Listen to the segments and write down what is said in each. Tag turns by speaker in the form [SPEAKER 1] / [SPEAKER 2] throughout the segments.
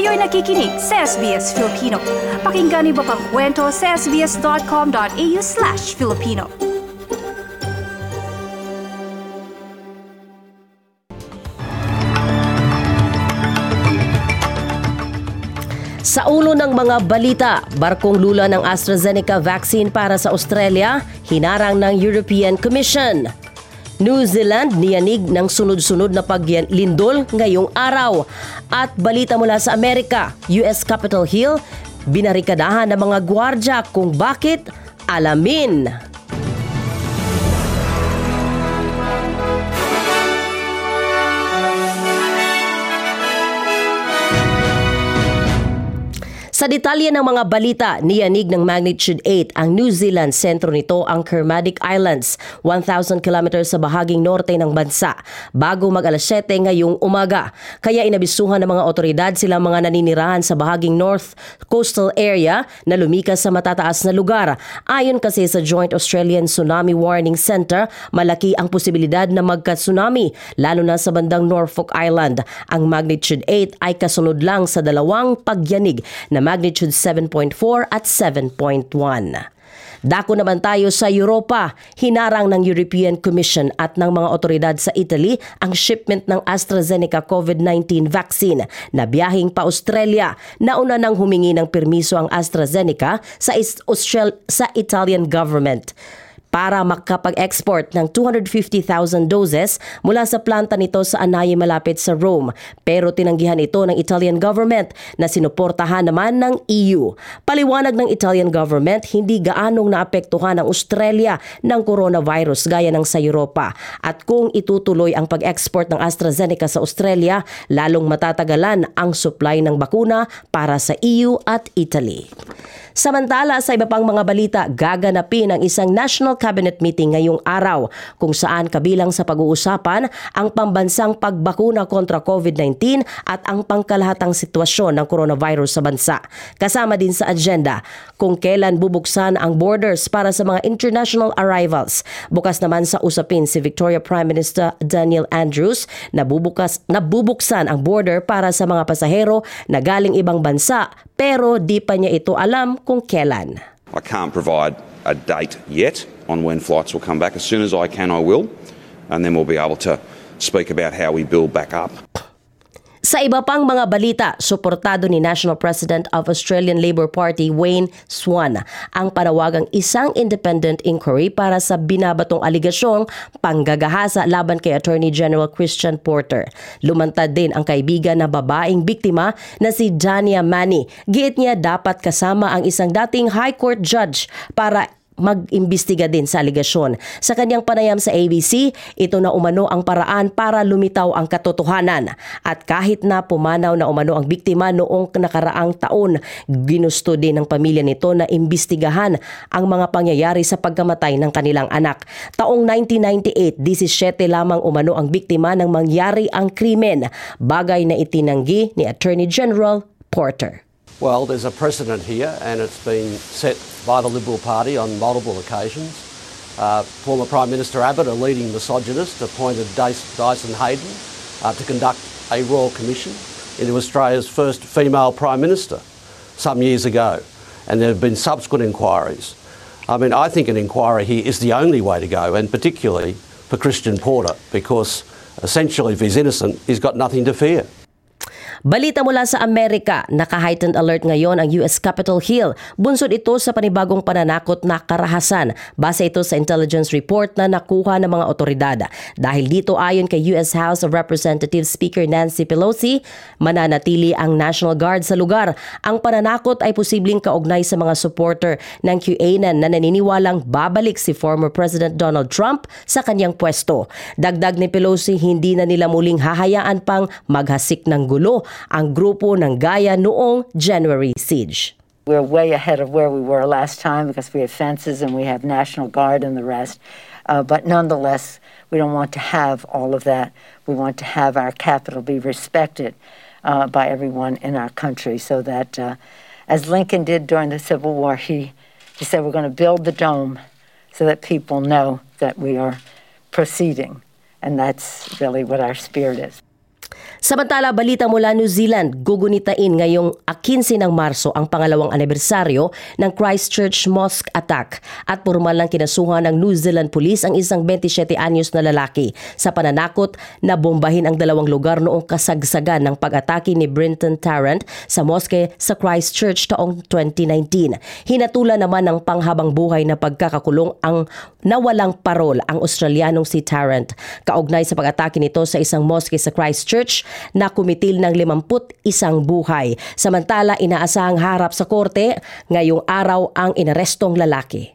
[SPEAKER 1] Kayo'y nakikinig sa SBS Filipino. Pakinggan niyo pa ang kwento sa sbs.com.au/Filipino.
[SPEAKER 2] Sa ulo ng mga balita, barkong lula ng AstraZeneca vaccine para sa Australia, hinarang ng European Commission. New Zealand niyanig ng sunod-sunod na paglindol ngayong araw. At balita mula sa Amerika, US Capitol Hill, binarikadahan ng mga gwardya kung bakit, alamin. Sa detalye ng mga balita, niyanig ng magnitude 8 ang New Zealand. Sentro nito ang Kermadec Islands, 1,000 kilometers sa bahaging norte ng bansa, bago mag-alas 7 ngayong umaga. Kaya inabisuhan ng mga otoridad silang mga naninirahan sa bahaging North Coastal Area na lumikas sa matataas na lugar. Ayon kasi sa Joint Australian Tsunami Warning Center, malaki ang posibilidad na magka-tsunami, lalo na sa bandang Norfolk Island. Ang magnitude 8 ay kasunod lang sa dalawang pagyanig na magnitude 7.4 at 7.1. Dako naman tayo sa Europa. Hinarang ng European Commission at ng mga otoridad sa Italy ang shipment ng AstraZeneca COVID-19 vaccine na biyaheng pa Australia. Nauna nang humingi ng permiso ang AstraZeneca sa Italian government para makapag-export ng 250,000 doses mula sa planta nito sa Anay malapit sa Rome. Pero tinanggihan ito ng Italian government na sinuportahan naman ng EU. Paliwanag ng Italian government, hindi gaanong naapektuhan ang Australia ng coronavirus gaya ng sa Europa. At kung itutuloy ang pag-export ng AstraZeneca sa Australia, lalong matatagalan ang supply ng bakuna para sa EU at Italy. Samantala, sa iba pang mga balita, gaganapin ang isang National Cabinet meeting ngayong araw kung saan kabilang sa pag-uusapan ang pambansang pagbakuna kontra COVID-19 at ang pangkalahatang sitwasyon ng coronavirus sa bansa. Kasama din sa agenda kung kailan bubuksan ang borders para sa mga international arrivals. Bukas naman sa usapin si Victoria Prime Minister Daniel Andrews na bubuksan ang border para sa mga pasahero na galing ibang bansa, pero di pa niya ito alam kung kailan.
[SPEAKER 3] I can't provide a date yet on when flights will come back. As soon as I can, I will. And then we'll be able to speak about how we build back up.
[SPEAKER 2] Sa iba pang mga balita, suportado ni National President of Australian Labor Party Wayne Swan ang panawagang isang independent inquiry para sa binabatong aligasyong panggagahasa laban kay Attorney General Christian Porter. Lumantad din ang kaibigan na babaeng biktima na si Dania Manny. Giit niya dapat kasama ang isang dating High Court judge para mag-imbestiga din sa aligasyon. Sa kanyang panayam sa ABC, ito na umano ang paraan para lumitaw ang katotohanan. At kahit na pumanaw na umano ang biktima noong nakaraang taon, ginusto din ng pamilya nito na imbestigahan ang mga pangyayari sa pagkamatay ng kanilang anak. Taong 1998, 17 lamang umano ang biktima nang mangyari ang krimen, bagay na itinanggi ni Attorney General Porter.
[SPEAKER 4] Well, there's a precedent here, and it's been set by the Liberal Party on multiple occasions. Former Prime Minister Abbott, a leading misogynist, appointed Dyson Hayden to conduct a royal commission into Australia's first female Prime Minister some years ago, and there have been subsequent inquiries. I mean, I think an inquiry here is the only way to go, and particularly for Christian Porter, because essentially if he's innocent, he's got nothing to fear.
[SPEAKER 2] Balita mula sa Amerika, naka-heightened alert ngayon ang US Capitol Hill. Bunsod ito sa panibagong pananakot na karahasan. Base ito sa intelligence report na nakuha ng mga otoridad. Dahil dito ayon kay US House of Representatives Speaker Nancy Pelosi, mananatili ang National Guard sa lugar. Ang pananakot ay posibleng kaugnay sa mga supporter ng QAnon na naniniwalang babalik si former President Donald Trump sa kanyang pwesto. Dagdag ni Pelosi, hindi na nila muling hahayaan pang maghasik ng gulo ang grupo ng gaya noong January siege.
[SPEAKER 5] We're way ahead of where we were last time because we have fences and we have National Guard and the rest. But nonetheless, we don't want to have all of that. We want to have our capital be respected by everyone in our country so that, as Lincoln did during the Civil War, he said we're going to build the dome so that people know that we are proceeding. And that's really what our spirit is.
[SPEAKER 2] Samantala, balita mula New Zealand, gugunitain ngayong 15 ng Marso ang pangalawang anibersaryo ng Christchurch Mosque attack at pormal lang kinasuhan ng New Zealand Police ang isang 27 anyos na lalaki sa pananakot na bombahin ang dalawang lugar noong kasagsagan ng pag-atake ni Brenton Tarrant sa mosque sa Christchurch taong 2019. Hinatulan naman ng panghabang buhay na pagkakakulong ang nawalang parol ang Australianong si Tarrant. Kaugnay sa pag-atake nito sa isang mosque sa Christchurch na kumitil ng 51 buhay. Samantala, inaasahang harap sa korte ngayong araw ang inarestong lalaki.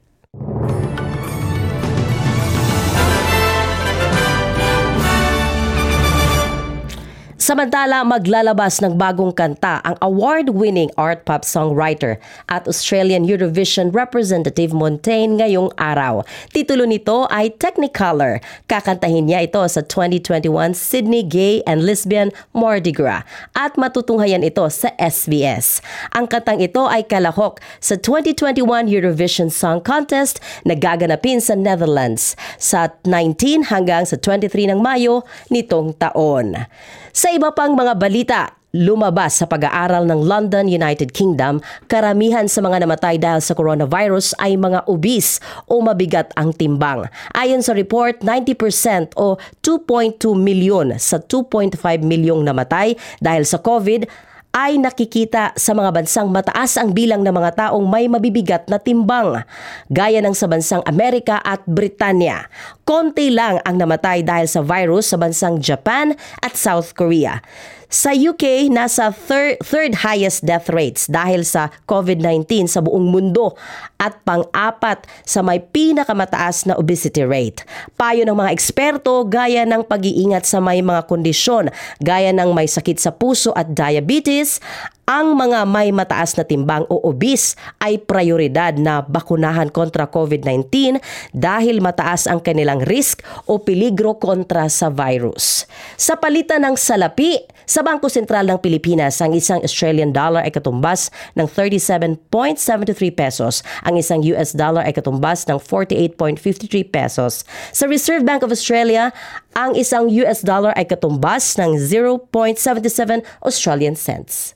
[SPEAKER 2] Samantala, maglalabas ng bagong kanta ang award-winning art pop songwriter at Australian Eurovision representative Montaigne ngayong araw. Titulo nito ay Technicolor. Kakantahin niya ito sa 2021 Sydney Gay and Lesbian Mardi Gras at matutunghayan ito sa SBS. Ang kantang ito ay kalahok sa 2021 Eurovision Song Contest na gaganapin sa Netherlands sa 19 hanggang sa 23 ng Mayo nitong taon. Sa iba pang mga balita, lumabas sa pag-aaral ng London, United Kingdom, karamihan sa mga namatay dahil sa coronavirus ay mga obese o mabigat ang timbang. Ayon sa report, 90% o 2.2 milyon sa 2.5 milyong namatay dahil sa COVID ay nakikita sa mga bansang mataas ang bilang ng mga taong may mabibigat na timbang, gaya ng sa bansang Amerika at Britanya. Konti lang ang namatay dahil sa virus sa bansang Japan at South Korea. Sa UK, nasa third highest death rates dahil sa COVID-19 sa buong mundo at pang-apat sa may pinakamataas na obesity rate. Payo ng mga eksperto gaya ng pag-iingat sa may mga kondisyon gaya ng may sakit sa puso at diabetes, ang mga may mataas na timbang o obese ay prioridad na bakunahan kontra COVID-19 dahil mataas ang kanilang risk o peligro kontra sa virus. Sa palitan ng salapi, sa Bangko Sentral ng Pilipinas, ang isang Australian dollar ay katumbas ng 37.73 pesos. Ang isang US dollar ay katumbas ng 48.53 pesos. Sa Reserve Bank of Australia, ang isang US dollar ay katumbas ng 0.77 Australian cents.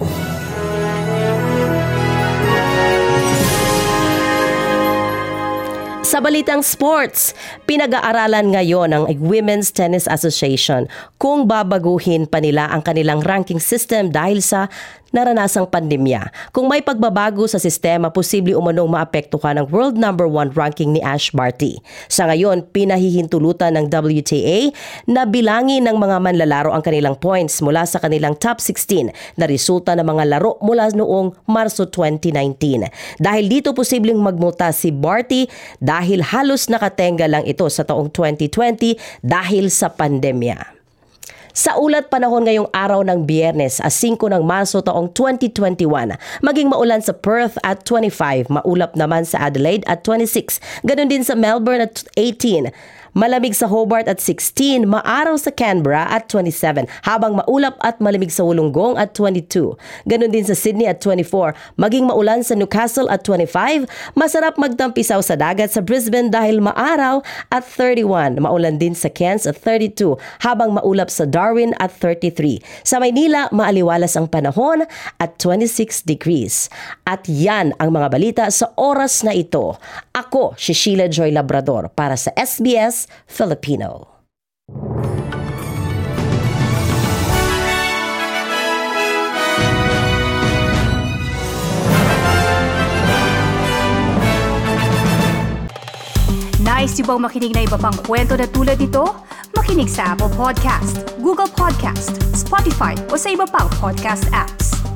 [SPEAKER 2] Sa balitang sports, pinag-aaralan ngayon ng Women's Tennis Association kung babaguhin pa nila ang kanilang ranking system dahil sa naranasang pandemya. Kung may pagbabago sa sistema, posible umanong maapektuhan ang world number 1 ranking ni Ash Barty. Sa ngayon, pinahihintulutan ng WTA na bilangin ng mga manlalaro ang kanilang points mula sa kanilang top 16 na resulta ng mga laro mula noong Marso 2019. Dahil dito posibleng magmuta si Barty dahil halos nakatenga lang ito sa taong 2020 dahil sa pandemya. Sa ulat panahon ngayong araw ng Biyernes, 5 ng Marso taong 2021, maging maulan sa Perth at 25, maulap naman sa Adelaide at 26, ganun din sa Melbourne at 18, malamig sa Hobart at 16, maaraw sa Canberra at 27, habang maulap at malamig sa Wollongong at 22. Ganun din sa Sydney at 24, maging maulan sa Newcastle at 25, masarap magtampisaw sa dagat sa Brisbane dahil maaraw at 31, maulan din sa Cairns at 32, habang maulap sa Darwin at 33. Sa Maynila, maaliwalas ang panahon at 26 degrees. At yan ang mga balita sa oras na ito. Ako, si Sheila Joy Labrador para sa SBS Filipino.
[SPEAKER 1] Nice yung bang makinig na iba pang kwento na tulad ito? Makinig sa Apple Podcast, Google Podcast, Spotify o sa iba pang podcast apps.